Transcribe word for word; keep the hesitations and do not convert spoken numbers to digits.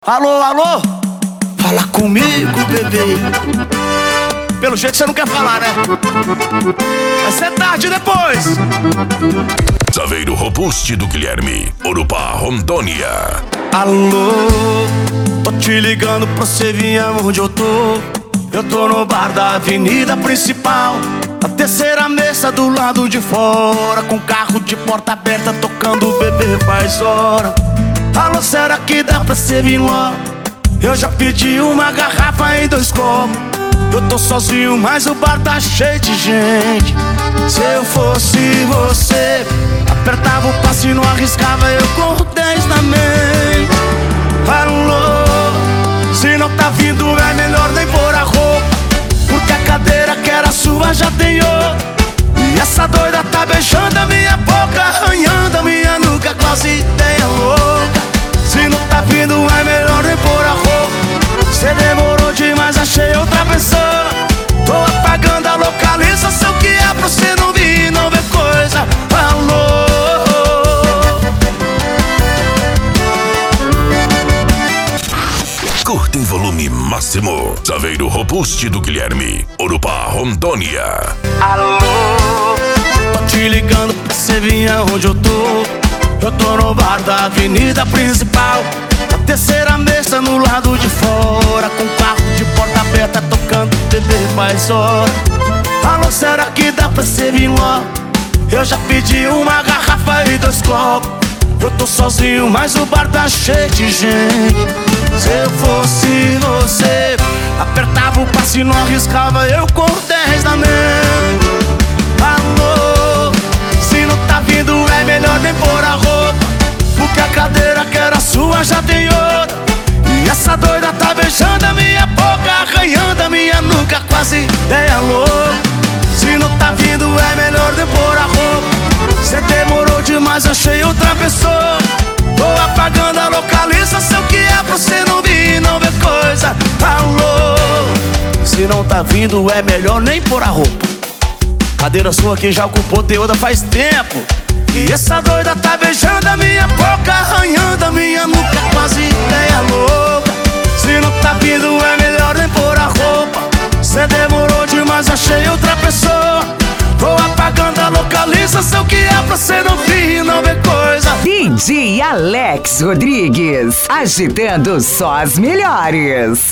Alô, alô? Fala comigo, bebê. Pelo jeito você não quer falar, né? Vai ser tarde depois. Saveiro Robuste do Guilherme, Urupá, Rondônia. Alô, tô te ligando pra você vir onde eu tô. Eu tô no bar da avenida principal, na terceira mesa do lado de fora, com carro de porta aberta tocando o bebê faz hora. Alô, será que dá pra você vir logo? Eu já pedi uma garrafa em dois copos. Eu tô sozinho, mas o bar tá cheio de gente. Se eu fosse você, apertava o passo e não arriscava, eu corro dez na mente. Alô, se não tá vindo é melhor nem pôr a roupa, porque a cadeira que era sua já tem outra. E essa doida tá beijando a minha boca, arranhando a minha nuca, quase ideia louca. Se não tá vindo é melhor nem pôr a roupa. Cê demorou demais, achei outra pessoa. Tô apagando a localização que é pra você não vir e não ver coisa. Alô, Curta em volume máximo. Saveiro Robuste do Guilherme, Urupá, Rondônia. alô, tô te ligando pra você vir onde eu tô. Eu tô no bar da avenida principal, na terceira mesa no lado de fora, com carro de porta aberta tocando bebê faz hora. Alô, será que dá pra você vir logo? Eu já pedi uma garrafa e dois copos. Eu tô sozinho, mas o bar tá cheio de gente. Se eu fosse você, apertava o passo e não arriscava, eu corro dez na mente. Alô, se não tá vindo é melhor nem pôr a roupa, porque a cadeira que era sua já tem outra. E essa doida tá beijando a minha boca, arranhando a minha nuca, quase ideia louca. Se não tá vindo é melhor nem pôr a roupa. Cê demorou demais, achei outra pessoa. Tô apagando a localização que é pra você não vir e não ver coisa. Alô, se não tá vindo é melhor nem pôr a roupa, cadeira sua que já ocupou teu outra faz tempo. E essa doida tá beijando a minha boca, arranhando a minha nuca, quase ideia louca. Se não tá vindo é melhor nem pôr a roupa. Cê demorou demais, achei outra pessoa. Tô apagando a localização que é pra cê não vir e não ver coisa. D J Alex Rodrigues, agitando só as melhores.